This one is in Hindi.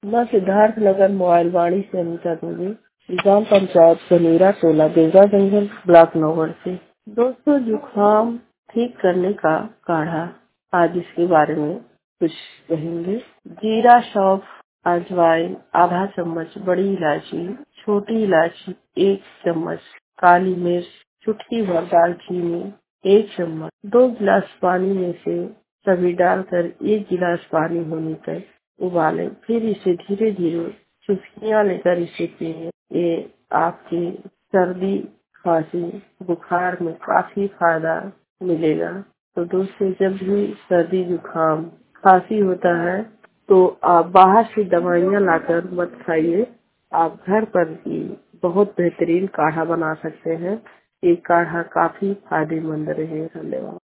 मैं सिद्धार्थ नगर मोबाइल वाणी से अनीता दूबे, ग्राम पंचायत सनेरा टोला देवरा जंगल ब्लॉक नौगढ़ से। दोस्तों, जुकाम ठीक करने का काढ़ा, आज इसके बारे में कुछ कहेंगे। जीरा, सौंफ, अजवाइन आधा चम्मच, बड़ी इलायची, छोटी इलायची 1 चम्मच, काली मिर्च, चुटकी भर दालचीनी 1 चम्मच, 2 गिलास पानी में से सभी डालकर 1 गिलास पानी होने तक उबालें। फिर इसे धीरे धीरे चुस्कियां लेकर इसे पिए। ये आपकी सर्दी, खांसी, बुखार में काफी फायदा मिलेगा। तो दोस्तों, जब भी सर्दी, जुकाम, खांसी होता है तो आप बाहर से दवाइयाँ लाकर मत खाइए। आप घर पर ही बहुत बेहतरीन काढ़ा बना सकते हैं। ये काढ़ा काफी फायदेमंद रहे। धन्यवाद।